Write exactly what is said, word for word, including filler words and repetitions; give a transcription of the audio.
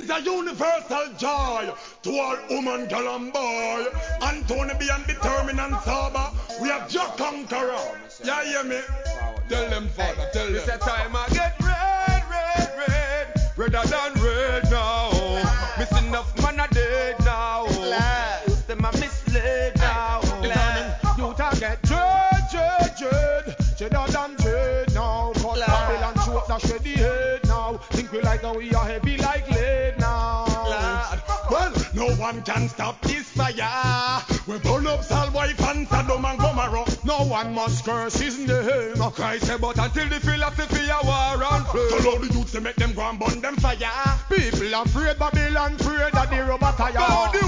is a universal joy to all woman, girl and boy. Anthony B and determined and sober. We have Jack Conqueror. Yeah, hear me? Tell them, father, tell them. It's a time I get red, red, red, redder than red now. Missing enough man a dead now. Them a misled now. You target dread, dread, dread, cheddar than dread now. Cause Babylon show that shed the head now. Think we like how we are heavy like lead now. Well, no one can stop this fire. We burn up Salwife and Sodom and Gomorrah. No one must curse his name. Christ said, but until the philosophy of war and flame. Tell all the youths to make them go and burn them fire. People afraid Babylon, afraid that the rubber tire. God, the